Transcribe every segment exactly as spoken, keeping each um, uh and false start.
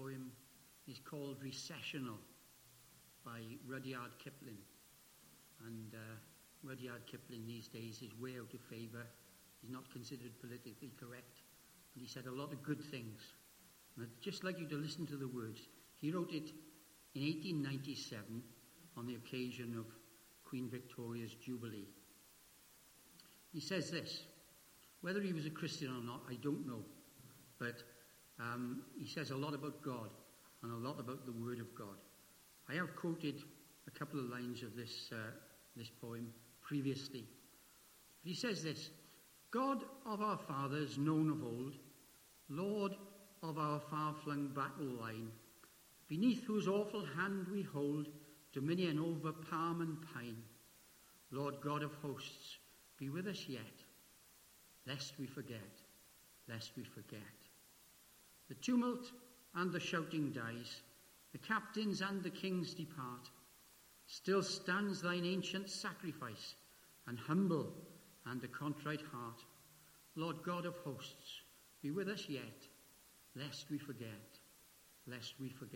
poem is called Recessional by Rudyard Kipling. And uh, Rudyard Kipling these days is way out of favour. He's not considered politically correct. But he said a lot of good things. And I'd just like you to listen to the words. He wrote it in eighteen ninety-seven on the occasion of Queen Victoria's Jubilee. He says this. Whether he was a Christian or not, I don't know. But um, he says a lot about God and a lot about the Word of God. I have quoted a couple of lines of this, uh, this poem previously. But he says this, God of our fathers known of old, Lord of our far-flung battle line, beneath whose awful hand we hold dominion over palm and pine, Lord God of hosts, be with us yet, lest we forget, lest we forget. The tumult and the shouting dies, the captains and the kings depart. Still stands thine ancient sacrifice, and humble and a contrite heart. Lord God of hosts, be with us yet, lest we forget, lest we forget.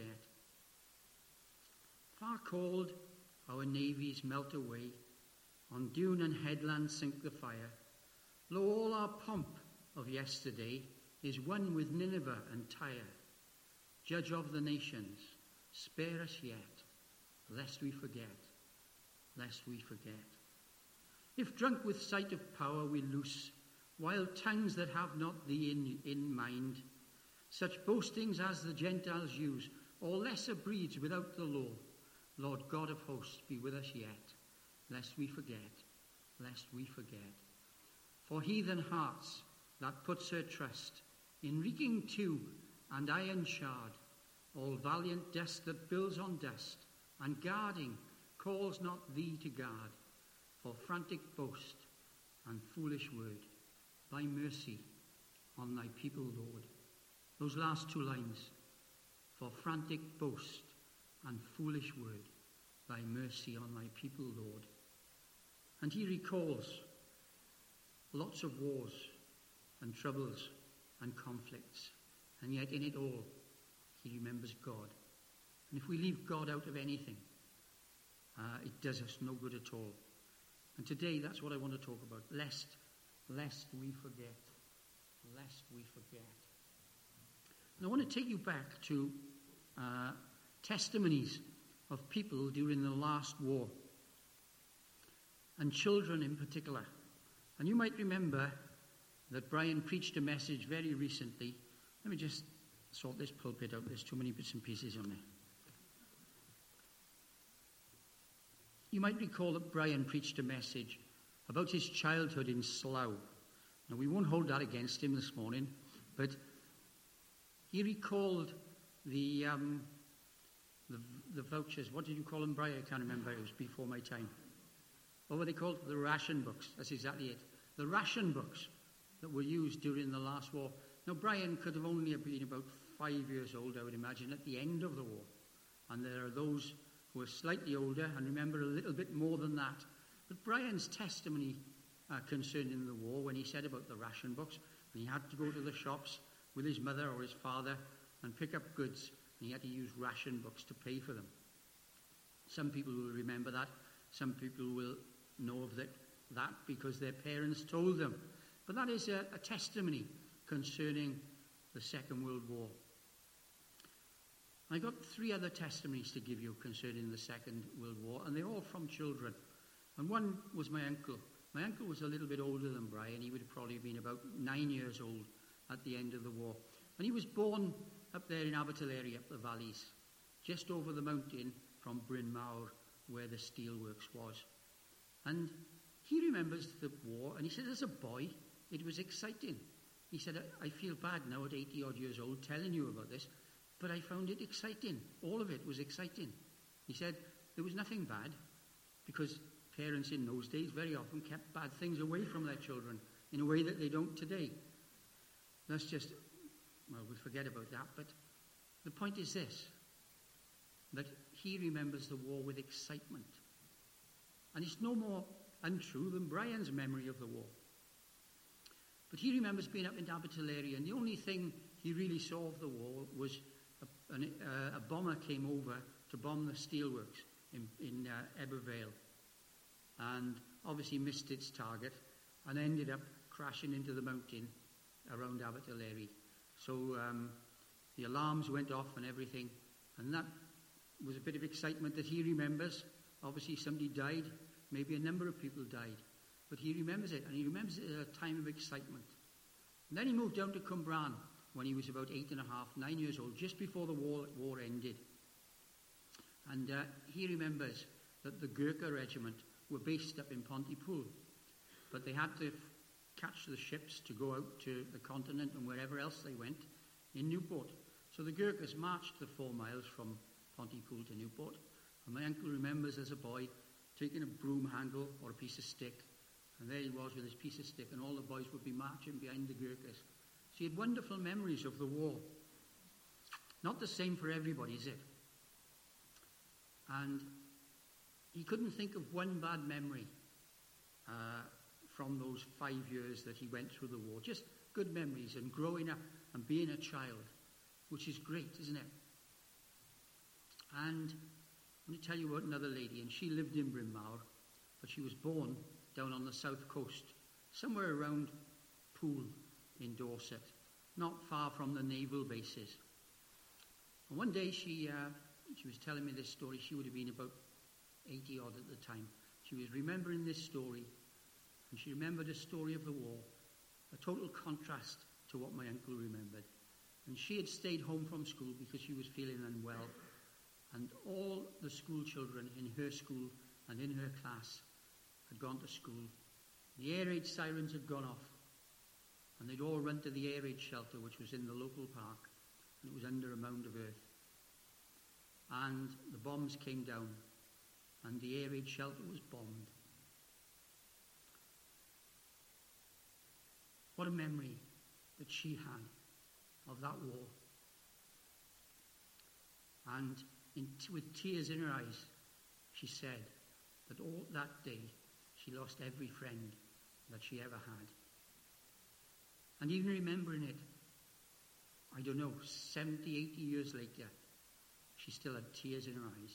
Far cold our navies melt away, on dune and headland sink the fire. Lo, all our pomp of yesterday is one with Nineveh and Tyre. Judge of the nations, spare us yet, lest we forget, lest we forget. If drunk with sight of power we loose, wild tongues that have not thee in, in mind, such boastings as the Gentiles use, or lesser breeds without the law, Lord God of hosts, be with us yet, lest we forget, lest we forget. For heathen hearts that puts her trust in reeking tube and iron shard, all valiant dust that builds on dust, and guarding calls not thee to guard, for frantic boast and foolish word, thy mercy on thy people, Lord. Those last two lines, for frantic boast and foolish word, thy mercy on thy people, Lord. And he recalls lots of wars and troubles and conflicts, and yet in it all, he remembers God. And if we leave God out of anything, uh, it does us no good at all. And today, that's what I want to talk about. Lest, lest we forget. Lest we forget. And I want to take you back to uh, testimonies of people during the last war, and children in particular. And you might remember that Brian preached a message very recently. Let me just sort this pulpit out. There's too many bits and pieces on there. You might recall that Brian preached a message about his childhood in Slough. Now, we won't hold that against him this morning, but he recalled the um, the, the vouchers. What did you call them, Brian? I can't remember. It was before my time. What were they called? The ration books. That's exactly it. The ration books that were used during the last war. Now, Brian could have only been about five years old, I would imagine, at the end of the war. And there are those who are slightly older and remember a little bit more than that. But Brian's testimony uh, concerning the war, when he said about the ration books, and he had to go to the shops with his mother or his father and pick up goods, and he had to use ration books to pay for them. Some people will remember that. Some people will know of that, that because their parents told them. But that is a, a testimony concerning the Second World War. I got three other testimonies to give you concerning the Second World War, and they're all from children. And one was my uncle. My uncle was a little bit older than Brian. He would have probably been about nine years old at the end of the war. And he was born up there in Abertillery, up the valleys, just over the mountain from Bryn Mawr, where the steelworks was. And he remembers the war, and he said, as a boy, it was exciting. He said, I feel bad now at eighty-odd years old telling you about this, but I found it exciting. All of it was exciting. He said, there was nothing bad, because parents in those days very often kept bad things away from their children in a way that they don't today. That's just, well, we'll forget about that, but the point is this, that he remembers the war with excitement. And it's no more untrue than Brian's memory of the war. But he remembers being up in Abertillery, and the only thing he really saw of the war was a an, uh, a bomber came over to bomb the steelworks in, in uh, Ebervale, and obviously missed its target and ended up crashing into the mountain around Abertillery. So um, the alarms went off and everything, and that was a bit of excitement that he remembers. Obviously somebody died, maybe a number of people died, but he remembers it, and he remembers it at a time of excitement. And then he moved down to Cwmbran when he was about eight and a half, nine years old, just before the war, war ended. And uh, he remembers that the Gurkha regiment were based up in Pontypool, but they had to f- catch the ships to go out to the continent and wherever else they went in Newport. So the Gurkhas marched the four miles from Pontypool to Newport, and my uncle remembers as a boy taking a broom handle or a piece of stick, and there he was with his piece of stick, and all the boys would be marching behind the Gurkhas. So he had wonderful memories of the war. Not the same for everybody, is it? And he couldn't think of one bad memory uh, from those five years that he went through the war. Just good memories and growing up and being a child, which is great, isn't it? And I'm going to tell you about another lady, and she lived in Bryn Mawr, but she was born down on the south coast, somewhere around Poole in Dorset, not far from the naval bases. And one day she uh, she was telling me this story. She would have been about eighty odd at the time. She was remembering this story, and she remembered a story of the war, a total contrast to what my uncle remembered. And she had stayed home from school because she was feeling unwell, and all the school children in her school and in her class had gone to school. The air raid sirens had gone off, and they'd all run to the air raid shelter, which was in the local park, and it was under a mound of earth. And the bombs came down, and the air raid shelter was bombed. What a memory that she had of that war. And in, with tears in her eyes, she said that all that day she lost every friend that she ever had. And even remembering it, I don't know, seventy, eighty years later, she still had tears in her eyes.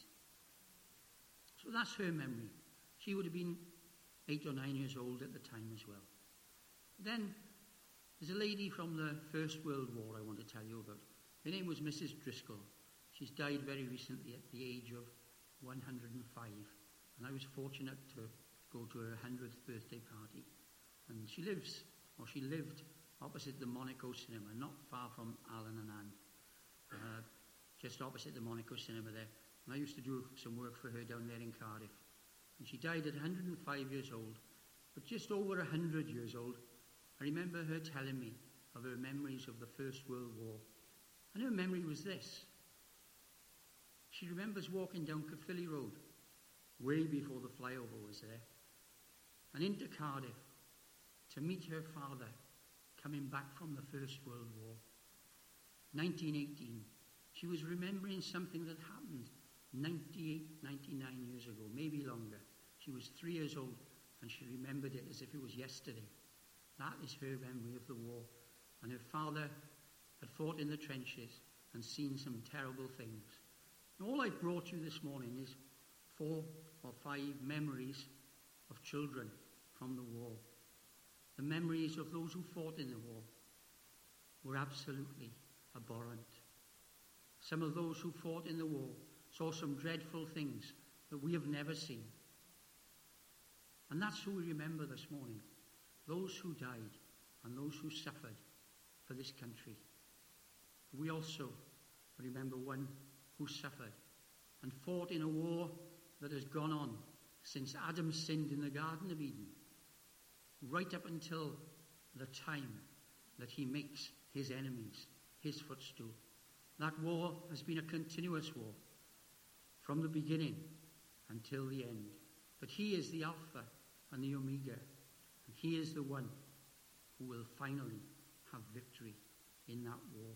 So that's her memory. She would have been eight or nine years old at the time as well. Then there's a lady from the First World War I want to tell you about. Her name was Missus Driscoll. She's died very recently at the age of one hundred and five. And I was fortunate to go to her hundredth birthday party. And she lives, or she lived, opposite the Monaco Cinema, not far from Alan and Anne. Uh, just opposite the Monaco Cinema there. And I used to do some work for her down there in Cardiff. And she died at one hundred and five years old. But just over one hundred years old, I remember her telling me of her memories of the First World War. And her memory was this. She remembers walking down Caerphilly Road, way before the flyover was there, and into Cardiff to meet her father coming back from the First World War. nineteen eighteen. She was remembering something that happened ninety-eight, ninety-nine years ago, maybe longer. She was three years old, and she remembered it as if it was yesterday. That is her memory of the war. And her father had fought in the trenches and seen some terrible things. And all I brought you this morning is four or five memories of children from the war. The memories of those who fought in the war were absolutely abhorrent. Some of those who fought in the war saw some dreadful things that we have never seen. And that's who we remember this morning. Those who died and those who suffered for this country. We also remember one who suffered and fought in a war that has gone on since Adam sinned in the Garden of Eden, right up until the time that he makes his enemies his footstool. That war has been a continuous war from the beginning until the end. But he is the Alpha and the Omega, and he is the one who will finally have victory in that war.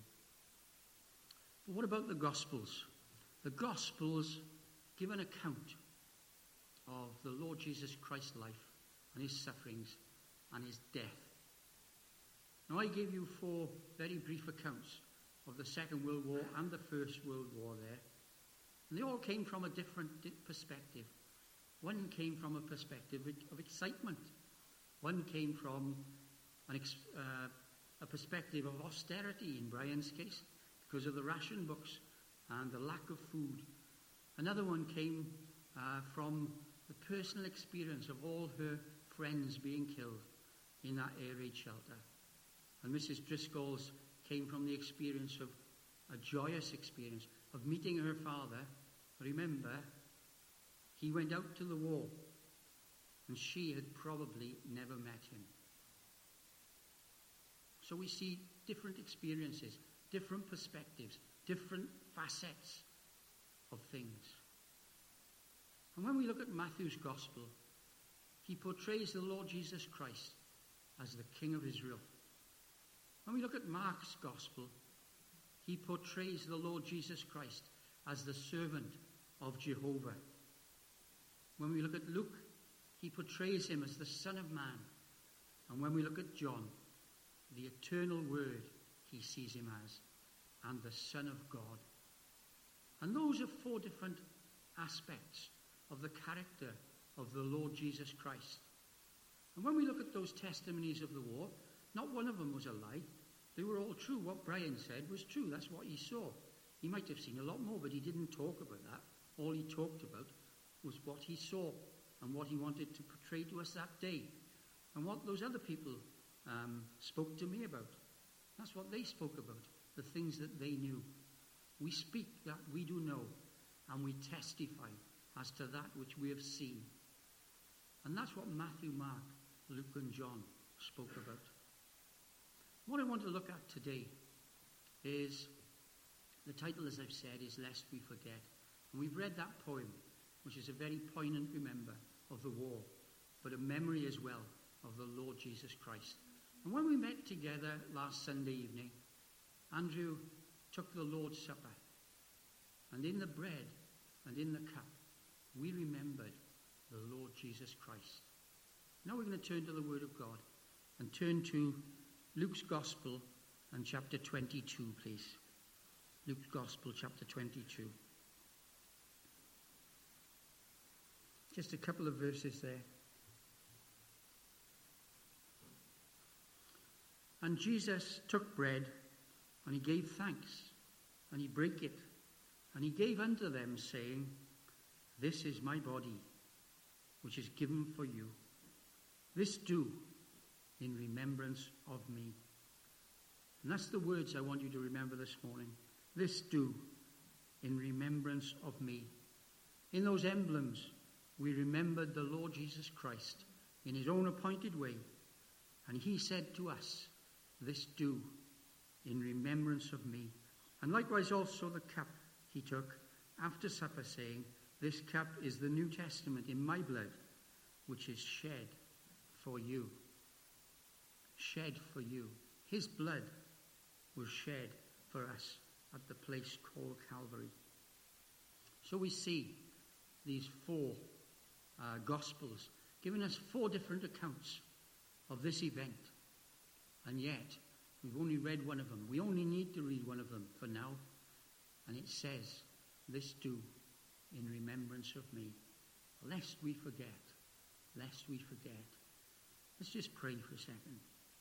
But what about the Gospels? The Gospels give an account of the Lord Jesus Christ's life and his sufferings and his death. Now I gave you four very brief accounts of the Second World War and the First World War there. And they all came from a different perspective. One came from a perspective of excitement. One came from an ex- uh, a perspective of austerity in Brian's case, because of the ration books and the lack of food. Another one came uh, from the personal experience of all her friends being killed in that air raid shelter. And Missus Driscoll's came from the experience of a joyous experience of meeting her father. Remember, he went out to the war, and she had probably never met him. So we see different experiences, different perspectives, different facets of things. And when we look at Matthew's gospel, he portrays the Lord Jesus Christ as the King of Israel. When we look at Mark's gospel, he portrays the Lord Jesus Christ as the servant of Jehovah. When we look at Luke, he portrays him as the Son of Man. And when we look at John, the eternal Word he sees him as, and the Son of God. And those are four different aspects of the character of the Lord Jesus Christ. And when we look at those testimonies of the war, not one of them was a lie. They were all true. What Brian said was true. That's what he saw. He might have seen a lot more, but he didn't talk about that. All he talked about was what he saw and what he wanted to portray to us that day. And what those other people um, spoke to me about. That's what they spoke about, the things that they knew. We speak that we do know, and we testify as to that which we have seen. And that's what Matthew, Mark, Luke, and John spoke about. What I want to look at today is, the title, as I've said, is Lest We Forget. And we've read that poem, which is a very poignant remember of the war, but a memory as well of the Lord Jesus Christ. And when we met together last Sunday evening, Andrew took the Lord's Supper, and in the bread and in the cup, we remembered the Lord Jesus Christ. Now we're going to turn to the Word of God and turn to Luke's Gospel and chapter twenty-two, please. Luke's Gospel, chapter twenty-two. Just a couple of verses there. And Jesus took bread, and he gave thanks, and he brake it, and he gave unto them, saying, This is my body, which is given for you. This do in remembrance of me. And that's the words I want you to remember this morning. This do in remembrance of me. In those emblems, we remembered the Lord Jesus Christ in his own appointed way. And he said to us, This do in remembrance of me. And likewise also the cup he took after supper, saying, This cup is the New Testament in my blood, which is shed for you. Shed for you. His blood was shed for us at the place called Calvary. So we see these four uh, Gospels giving us four different accounts of this event. And yet, we've only read one of them. We only need to read one of them for now. And it says, This do in remembrance of me. Lest we forget. Lest we forget. Let's just pray for a second.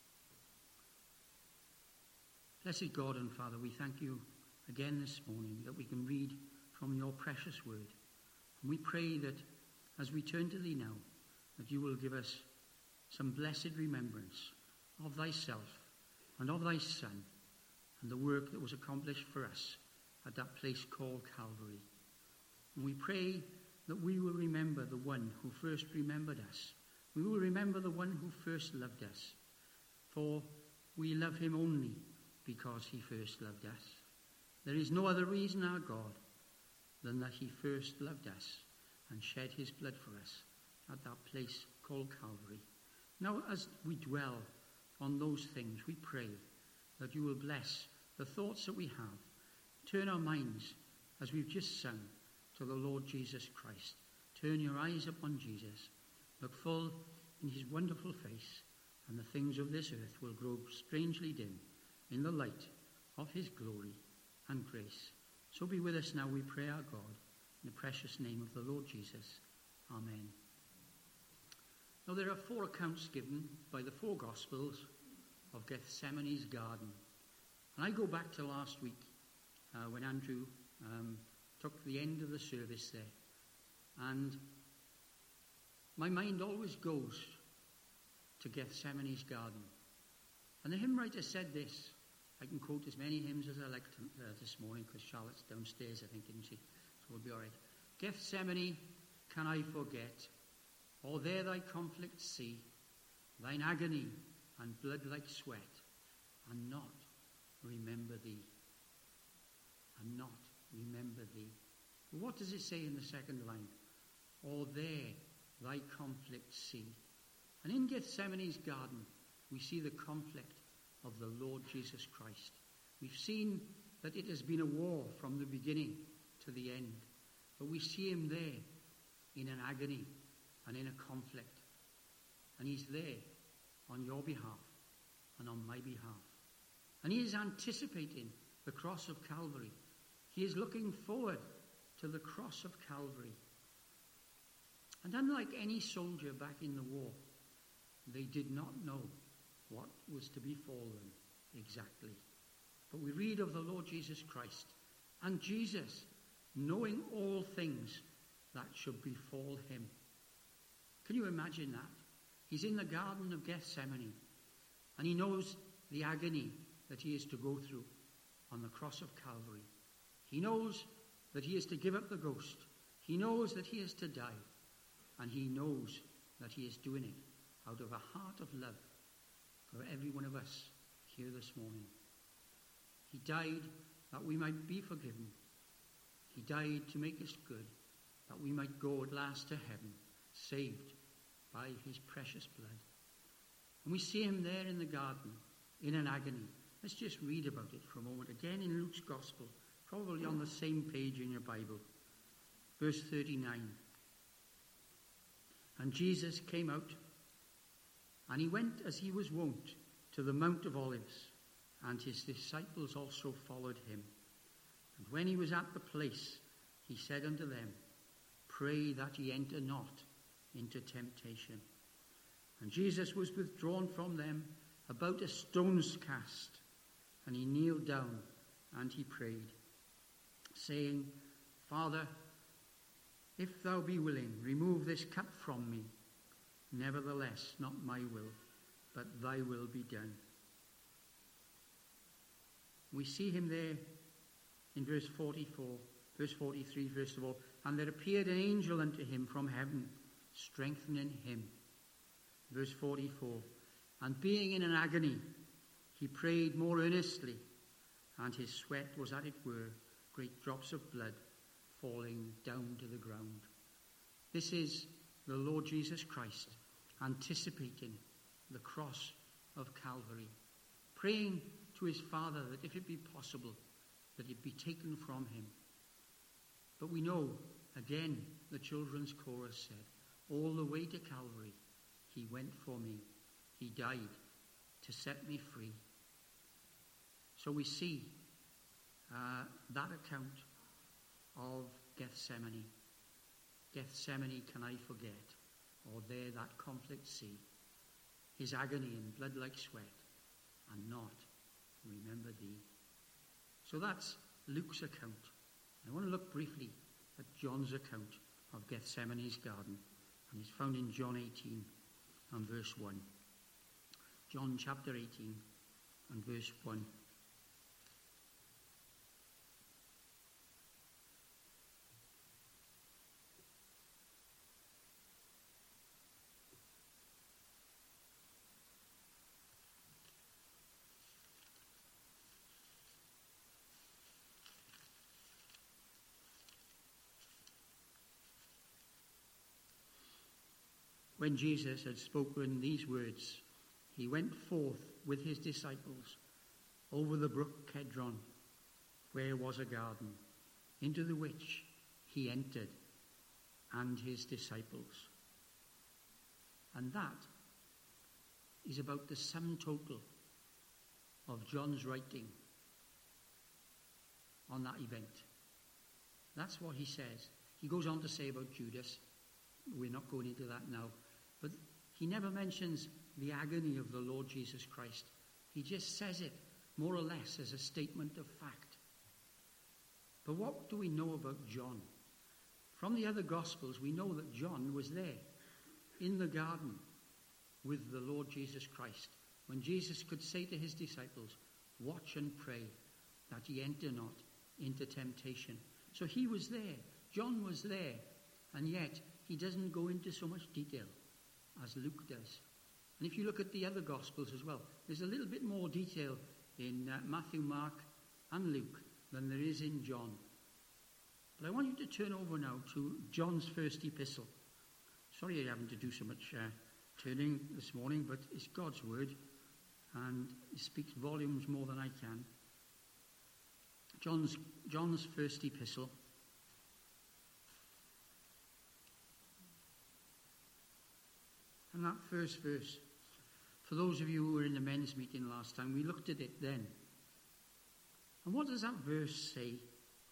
Blessed God and Father, we thank you again this morning that we can read from your precious word. And we pray that as we turn to thee now, that you will give us some blessed remembrance of thyself and of thy Son and the work that was accomplished for us at that place called Calvary. And we pray that we will remember the one who first remembered us. We will remember the one who first loved us. For we love him only because he first loved us. There is no other reason, our God, than that he first loved us and shed his blood for us at that place called Calvary. Now, as we dwell on those things, we pray that you will bless the thoughts that we have. Turn our minds, as we've just sung, to the Lord Jesus Christ. Turn your eyes upon Jesus. Look full in his wonderful face, and the things of this earth will grow strangely dim in the light of his glory and grace. So be with us now, we pray, our God, in the precious name of the Lord Jesus. Amen. Now there are four accounts given by the four Gospels of Gethsemane's garden. And I go back to last week uh, when Andrew um, took the end of the service there. And my mind always goes to Gethsemane's garden. And the hymn writer said this. I can quote as many hymns as I like to, uh, this morning, because Charlotte's downstairs, I think, isn't she? So we'll be all right. Gethsemane, can I forget, or there thy conflict see, thine agony and blood like sweat, and not remember thee. And not remember thee. But what does it say in the second line? Or there thy conflict see. And in Gethsemane's garden, we see the conflict of the Lord Jesus Christ. We've seen that it has been a war from the beginning to the end. But we see him there in an agony and in a conflict. And he's there on your behalf and on my behalf. And he is anticipating the cross of Calvary. He is looking forward to the cross of Calvary. And unlike any soldier back in the war, they did not know what was to befall them exactly. But we read of the Lord Jesus Christ, and Jesus, knowing all things that should befall him. Can you imagine that? He's in the Garden of Gethsemane, and he knows the agony that he is to go through on the cross of Calvary. He knows that he is to give up the ghost. He knows that he is to die, and he knows that he is doing it out of a heart of love for every one of us here this morning. He died that we might be forgiven. He died to make us good, that we might go at last to heaven, saved by his precious blood. And we see him there in the garden, in an agony. Let's just read about it for a moment. Again in Luke's Gospel, probably on the same page in your Bible. Verse thirty-nine. And Jesus came out, and he went as he was wont to the Mount of Olives, and his disciples also followed him. And when he was at the place, he said unto them, Pray that ye enter not into temptation. And Jesus was withdrawn from them about a stone's cast, and he kneeled down and he prayed, saying, Father, if thou be willing, remove this cup from me. Nevertheless, not my will, but thy will be done. We see him there in verse forty-four, verse forty-three, first of all. And there appeared an angel unto him from heaven, strengthening him. Verse forty-four. And being in an agony, he prayed more earnestly, and his sweat was, as it were, great drops of blood falling down to the ground. This is the Lord Jesus Christ anticipating the cross of Calvary, praying to his Father that if it be possible, that it be taken from him. But we know, again, the children's chorus said, all the way to Calvary, he went for me. He died to set me free. So we see uh, that account of Gethsemane. Gethsemane can I forget, or there that conflict see, his agony in blood like sweat, and not remember thee. So that's Luke's account. I want to look briefly at John's account of Gethsemane's garden, and it's found in John eighteen and verse one. John chapter eighteen and verse one. When Jesus had spoken these words, he went forth with his disciples over the brook Kedron, where was a garden, into the which he entered, and his disciples. And that is about the sum total of John's writing on that event. That's what he says. He goes on to say about Judas. We're not going into that now. But he never mentions the agony of the Lord Jesus Christ. He just says it more or less as a statement of fact. But what do we know about John? From the other Gospels, we know that John was there in the garden with the Lord Jesus Christ, when Jesus could say to his disciples, watch and pray that ye enter not into temptation. So he was there. John was there. And yet, he doesn't go into so much detail as Luke does. And if you look at the other Gospels as well, there's a little bit more detail in uh, Matthew, Mark, and Luke than there is in John. But I want you to turn over now to John's first epistle. Sorry I'm having to do so much uh, turning this morning, but it's God's word, and it speaks volumes more than I can. John's, John's first epistle. And that first verse, for those of you who were in the men's meeting last time, we looked at it then. And what does that verse say? It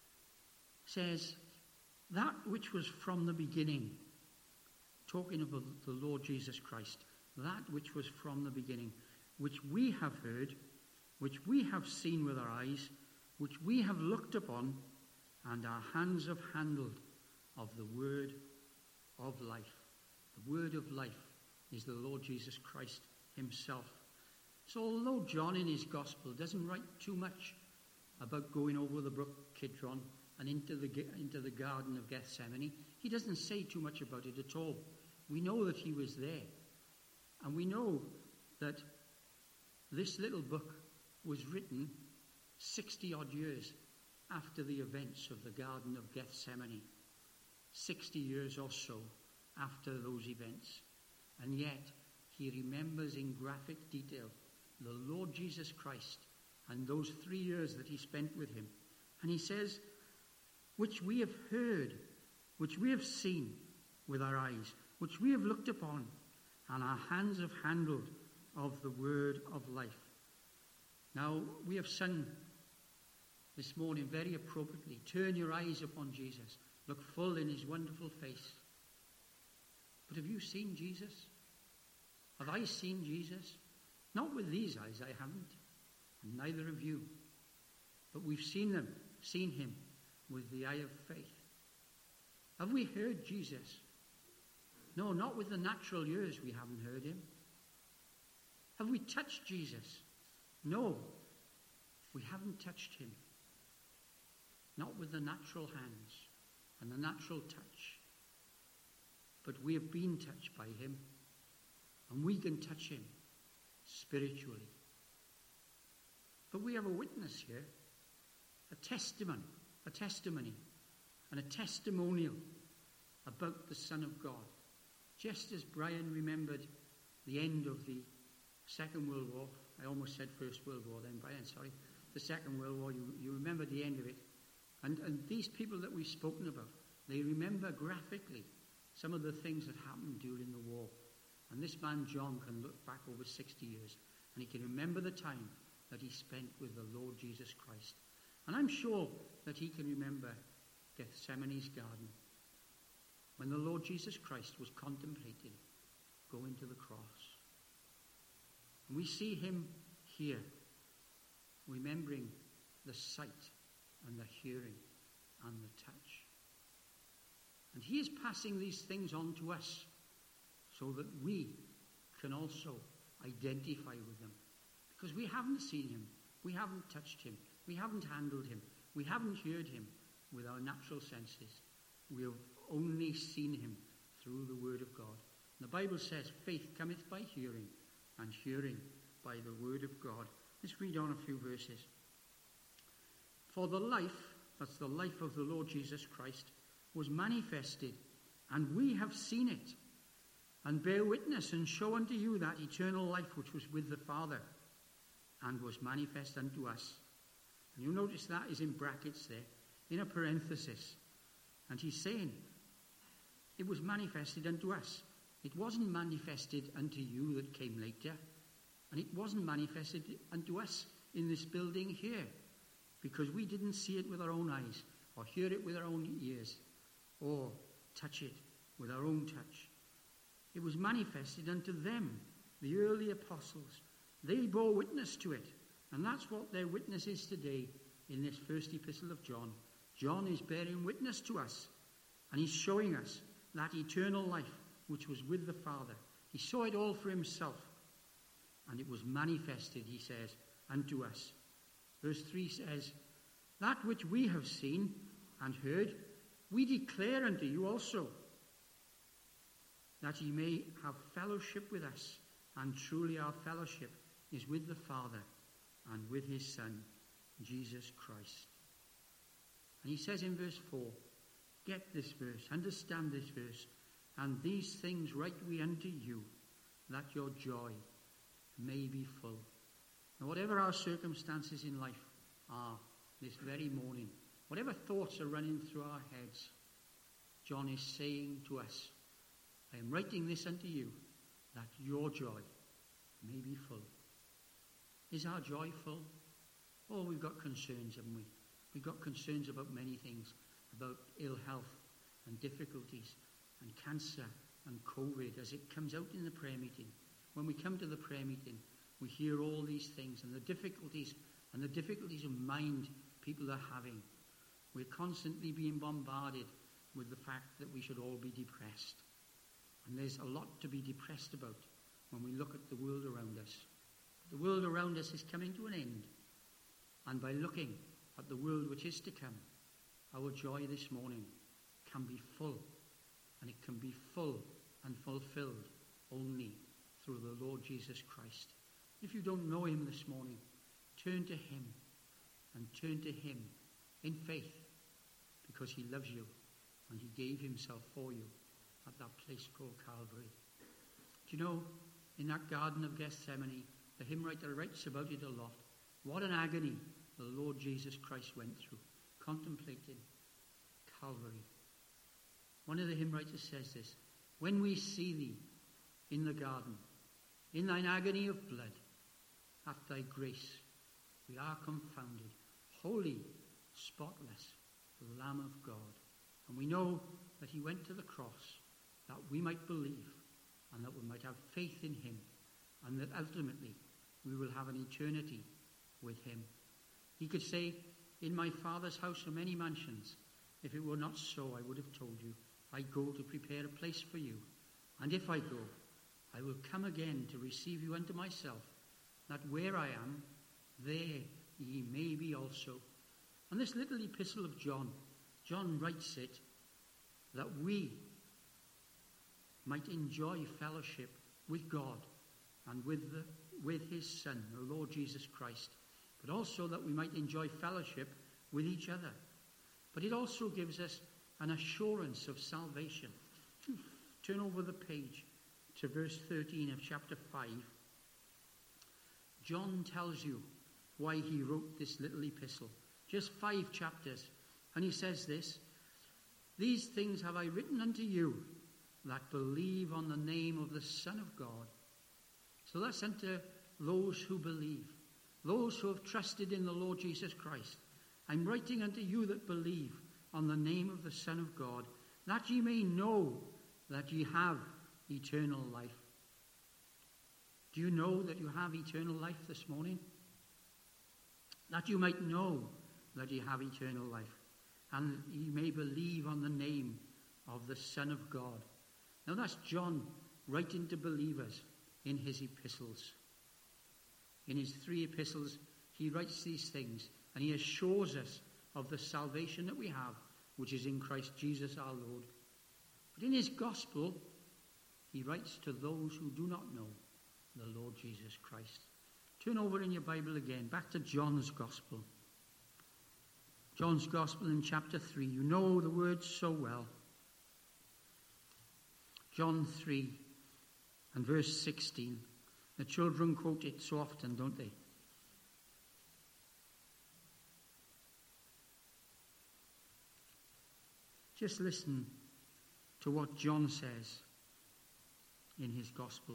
says, that which was from the beginning, talking about the Lord Jesus Christ, that which was from the beginning, which we have heard, which we have seen with our eyes, which we have looked upon, and our hands have handled, of the word of life. The word of life is the Lord Jesus Christ himself. So although John in his gospel doesn't write too much about going over the brook Kidron and into the, into the Garden of Gethsemane, he doesn't say too much about it at all. We know that he was there. And we know that this little book was written sixty odd years after the events of the Garden of Gethsemane. sixty years or so after those events. And yet, he remembers in graphic detail the Lord Jesus Christ and those three years that he spent with him. And he says, which we have heard, which we have seen with our eyes, which we have looked upon, and our hands have handled of the word of life. Now, we have sung this morning very appropriately, turn your eyes upon Jesus, look full in his wonderful face. But have you seen Jesus? Have I seen Jesus? Not with these eyes, I haven't, and neither have you. But we've seen them, seen him with the eye of faith. Have we heard Jesus? No, not with the natural ears we haven't heard him. Have we touched Jesus? No, we haven't touched him. Not with the natural hands and the natural touch. But we have been touched by him, and we can touch him spiritually. But we have a witness here, a testimony, a testimony, and a testimonial about the Son of God. Just as Brian remembered the end of the Second World War, I almost said First World War then, Brian, sorry, the Second World War, you, you remember the end of it. And, and these people that we've spoken about, they remember graphically some of the things that happened during the war. And this man, John, can look back over sixty years, and he can remember the time that he spent with the Lord Jesus Christ. And I'm sure that he can remember Gethsemane's garden, when the Lord Jesus Christ was contemplating going to the cross. And we see him here, remembering the sight and the hearing and the touch. And he is passing these things on to us so that we can also identify with them. Because we haven't seen him, we haven't touched him, we haven't handled him, we haven't heard him with our natural senses. We have only seen him through the word of God. And the Bible says, faith cometh by hearing, and hearing by the word of God. Let's read on a few verses. For the life, that's the life of the Lord Jesus Christ, was manifested, and we have seen it, and bear witness, and show unto you that eternal life which was with the Father, and was manifest unto us. And you'll notice that is in brackets there, in a parenthesis. And he's saying, it was manifested unto us. It wasn't manifested unto you that came later, and it wasn't manifested unto us in this building here. because we didn't see it with our own eyes, or hear it with our own ears, or touch it with our own touch. It was manifested unto them, the early apostles. They bore witness to it, and that's what their witness is today in this first epistle of John. John is bearing witness to us, and he's showing us that eternal life which was with the Father. He saw it all for himself, and it was manifested, he says, unto us. Verse three says, that which we have seen and heard, we declare unto you also, that ye may have fellowship with us. And truly our fellowship is with the Father and with his Son, Jesus Christ. And he says in verse four, get this verse, understand this verse, and these things write we unto you, that your joy may be full. And whatever our circumstances in life are this very morning, whatever thoughts are running through our heads, John is saying to us, I am writing this unto you, that your joy may be full. Is our joy full? Oh, we've got concerns, haven't we? We've got concerns about many things, about ill health and difficulties and cancer and COVID as it comes out in the prayer meeting. When we come to the prayer meeting, we hear all these things and the difficulties and the difficulties of mind people are having. We're constantly being bombarded with the fact that we should all be depressed. And there's a lot to be depressed about when we look at the world around us. The world around us is coming to an end. And by looking at the world which is to come, our joy this morning can be full. And it can be full and fulfilled only through the Lord Jesus Christ. If you don't know him this morning, turn to him and turn to him in faith, because he loves you and he gave himself for you at that place called Calvary. Do you know, in that Garden of Gethsemane, the hymn writer writes about it a lot. What an agony the Lord Jesus Christ went through, contemplating Calvary. One of the hymn writers says this, when we see thee in the garden, in thine agony of blood, at thy grace we are confounded, holy, spotless, the Lamb of God. And we know that he went to the cross that we might believe and that we might have faith in him, and that ultimately we will have an eternity with him. He could say, in my Father's house are many mansions. If it were not so, I would have told you. I go to prepare a place for you. And if I go, I will come again to receive you unto myself, that where I am, there ye may be also. And this little epistle of John, John writes it that we might enjoy fellowship with God and with, the, with his Son, the Lord Jesus Christ, but also that we might enjoy fellowship with each other. But it also gives us an assurance of salvation. Turn over the page to verse thirteen of chapter five. John tells you why he wrote this little epistle. Just five chapters. And he says this, these things have I written unto you that believe on the name of the Son of God. So that's unto those who believe, those who have trusted in the Lord Jesus Christ. I'm writing unto you that believe on the name of the Son of God, that ye may know that ye have eternal life. Do you know that you have eternal life this morning? That you might know that ye have eternal life, and ye may believe on the name of the Son of God. Now that's John writing to believers in his epistles. In his three epistles, he writes these things, and he assures us of the salvation that we have, which is in Christ Jesus our Lord. But in his gospel, he writes to those who do not know the Lord Jesus Christ. Turn over in your Bible again, back to John's gospel. John's gospel in chapter three. You know the words so well. John three and verse sixteen. The children quote it so often, don't they? Just listen to what John says in his gospel.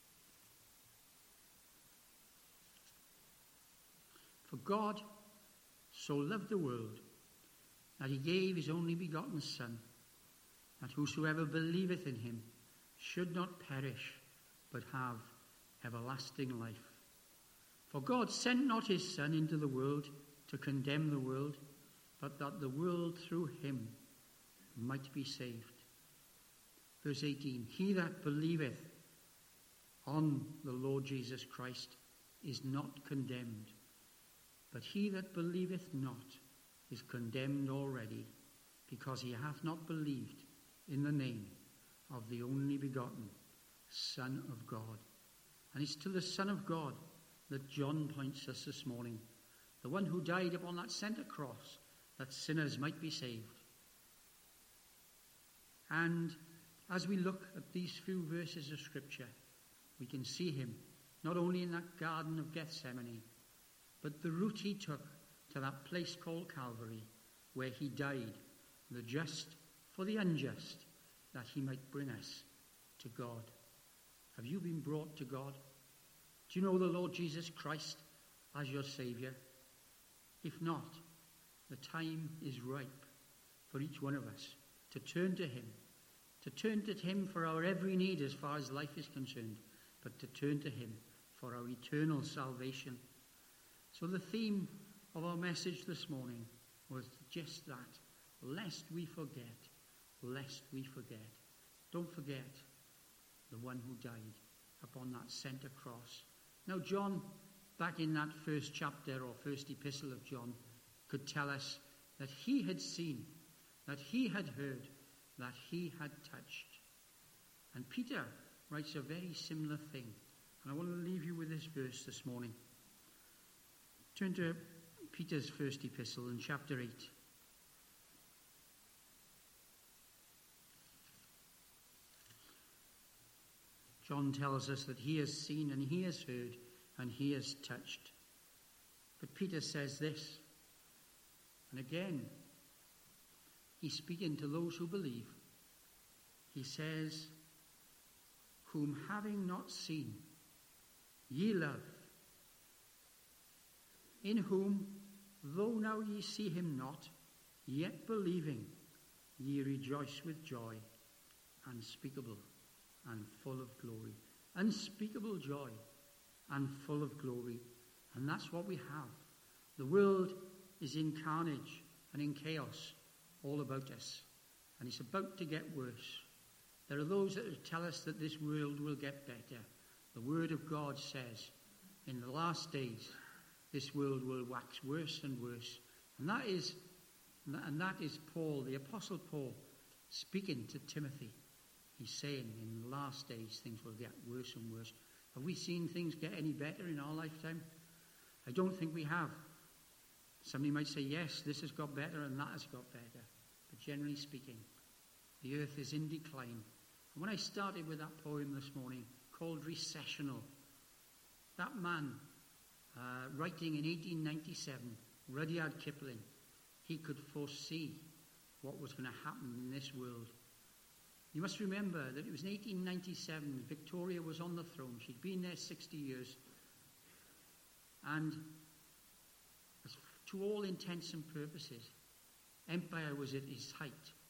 For God so loved the world, that he gave his only begotten Son, that whosoever believeth in him should not perish, but have everlasting life. For God sent not his Son into the world to condemn the world, but that the world through him might be saved. Verse eighteen, he that believeth on the Lord Jesus Christ is not condemned, but he that believeth not is condemned already, because he hath not believed in the name of the only begotten Son of God. And it's to the Son of God that John points us this morning, the one who died upon that centre cross that sinners might be saved. And as we look at these few verses of Scripture, we can see him not only in that Garden of Gethsemane, but the route he took to that place called Calvary, where he died, the just for the unjust, that he might bring us to God. Have you been brought to God? Do you know the Lord Jesus Christ as your Saviour? If not, the time is ripe for each one of us to turn to him, to turn to him for our every need as far as life is concerned, but to turn to him for our eternal salvation. So the theme of our message this morning was just that, lest we forget, lest we forget. Don't forget the one who died upon that centre cross. Now John, back in that first chapter or first epistle of John, could tell us that he had seen, that he had heard, that he had touched. And Peter writes a very similar thing. And I want to leave you with this verse this morning. Turn to Peter's first epistle in chapter eight. John tells us that he has seen and he has heard and he has touched. But Peter says this, and again, he's speaking to those who believe. He says, whom having not seen, ye love, in whom, though now ye see him not, yet believing, ye rejoice with joy unspeakable and full of glory. Unspeakable joy and full of glory. And that's what we have. The world is in carnage and in chaos all about us. And it's about to get worse. There are those that tell us that this world will get better. The Word of God says, in the last days, this world will wax worse and worse. And that is, and that is Paul, the Apostle Paul, speaking to Timothy. He's saying in the last days things will get worse and worse. Have we seen things get any better in our lifetime? I don't think we have. Somebody might say, yes, this has got better and that has got better. But generally speaking, the earth is in decline. And when I started with that poem this morning called Recessional, that man uh, writing in eighteen ninety-seven, Rudyard Kipling, he could foresee what was going to happen in this world. You must remember that it was in eighteen ninety-seven, Victoria was on the throne. She'd been there sixty years. And to all intents and purposes, empire was at its height.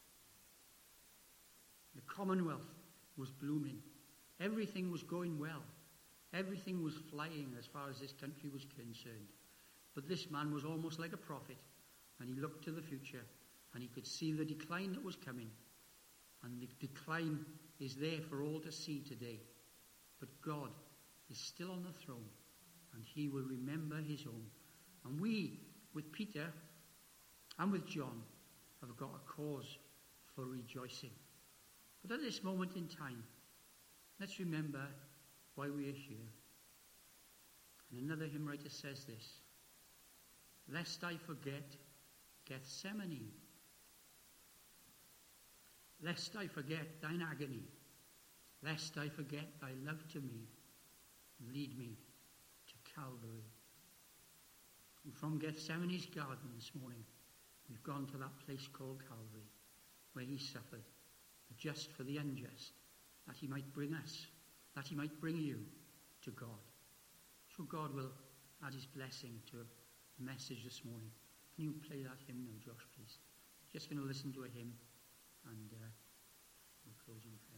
The Commonwealth was blooming. Everything was going well. Everything was flying as far as this country was concerned. But this man was almost like a prophet, and he looked to the future, and he could see the decline that was coming. And the decline is there for all to see today. But God is still on the throne, and he will remember his own. And we, with Peter and with John, have got a cause for rejoicing. But at this moment in time, let's remember why we are here. And another hymn writer says this, lest I forget Gethsemane, lest I forget thine agony, lest I forget thy love to me, lead me to Calvary. And from Gethsemane's garden this morning, we've gone to that place called Calvary, where he suffered, the just for the unjust, that he might bring us, that he might bring you to God. So God will add his blessing to the message this morning. Can you play that hymn now, Josh, please? Just going to listen to a hymn and uh, we'll close in prayer.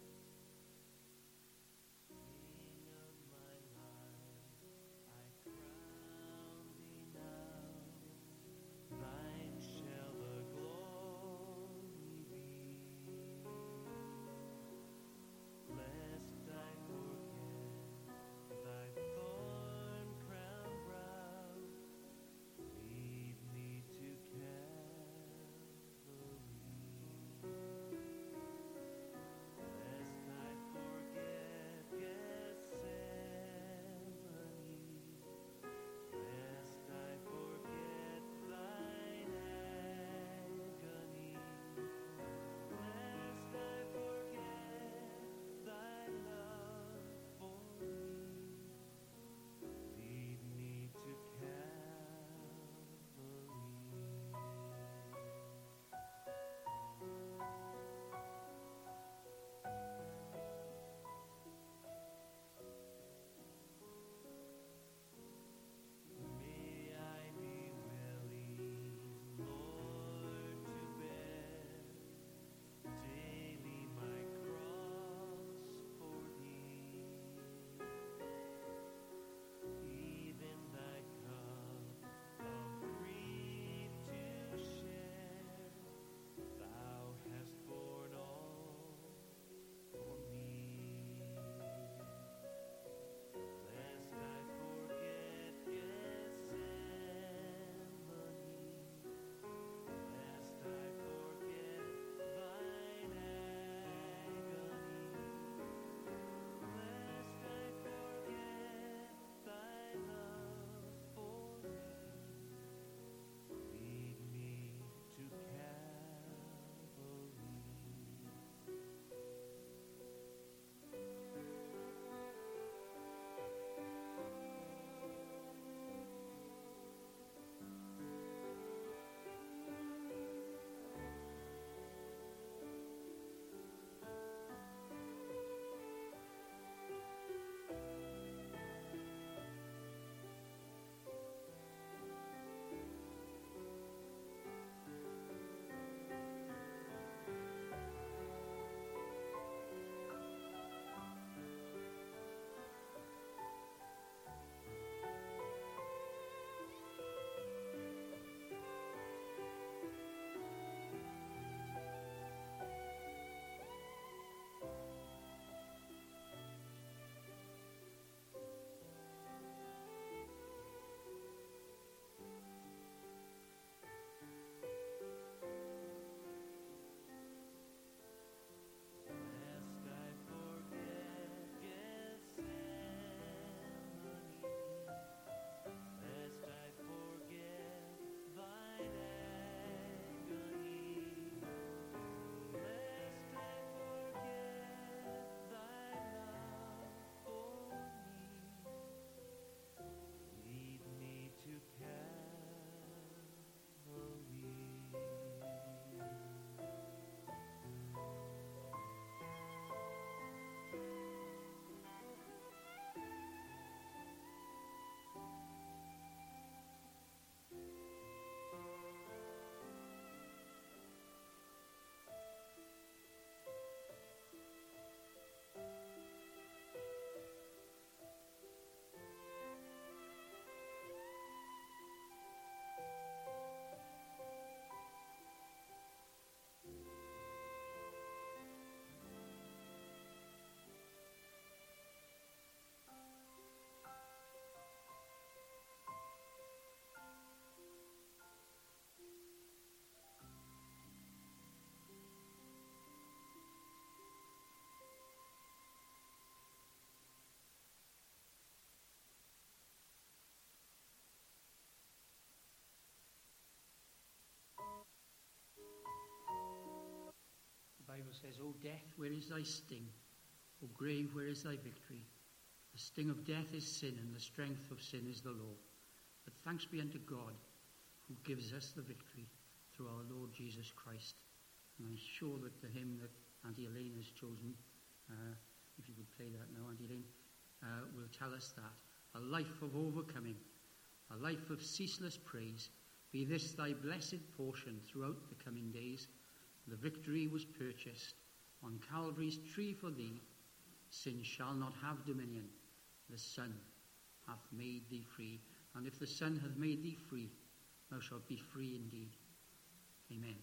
King of my life, I cry. Bible says, O death, where is thy sting? O grave, where is thy victory? The sting of death is sin, and the strength of sin is the law. But thanks be unto God, who gives us the victory through our Lord Jesus Christ. And I'm sure that the hymn that Auntie Elaine has chosen, uh, if you could play that now, Auntie Elaine, uh, will tell us that. A life of overcoming, a life of ceaseless praise, be this thy blessed portion throughout the coming days. The victory was purchased on Calvary's tree for thee. Sin shall not have dominion. The Son hath made thee free. And if the Son hath made thee free, thou shalt be free indeed. Amen.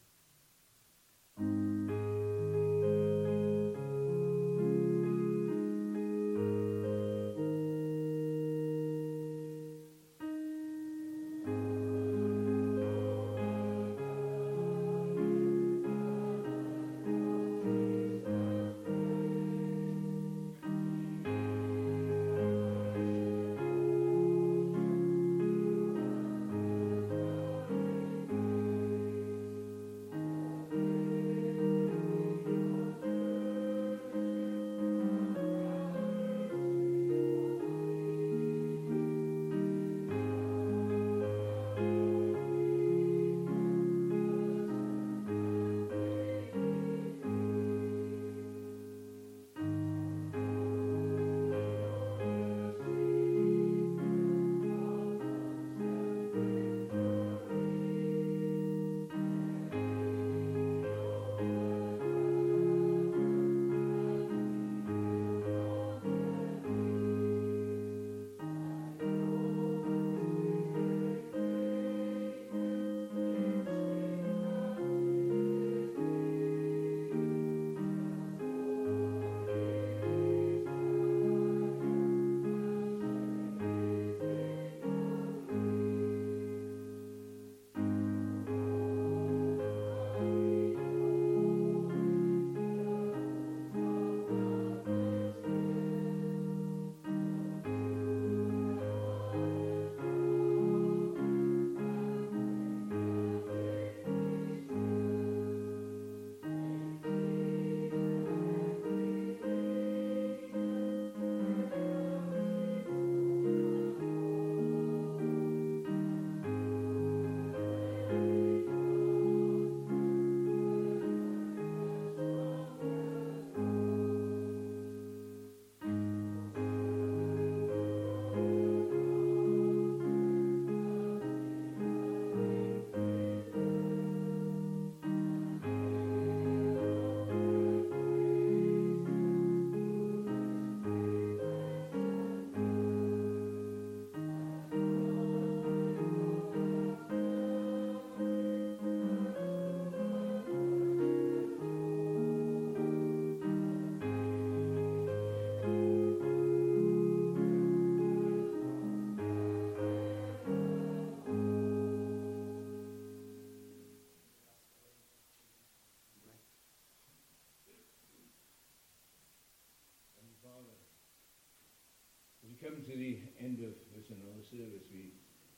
Come to the end of this another service. We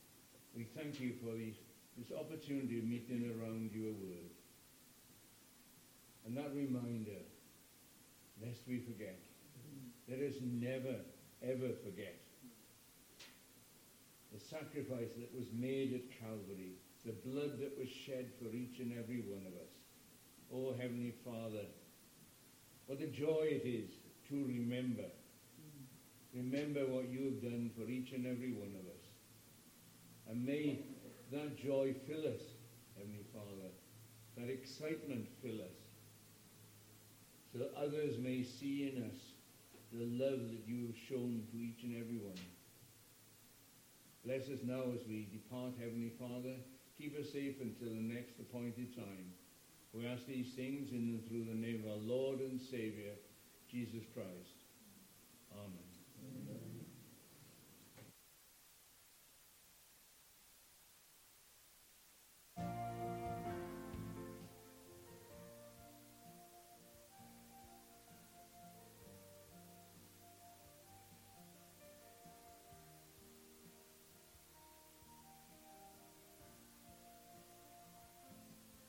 we thank you for these, this opportunity of meeting around your word. And that reminder, lest we forget, let us never, ever forget the sacrifice that was made at Calvary, the blood that was shed for each and every one of us. Oh, Heavenly Father, what a joy it is to remember. Remember what you have done for each and every one of us. And may that joy fill us, Heavenly Father, that excitement fill us, so that others may see in us the love that you have shown to each and every one. Bless us now as we depart, Heavenly Father. Keep us safe until the next appointed time. We ask these things in and through the name of our Lord and Savior, Jesus Christ. Amen. Amen.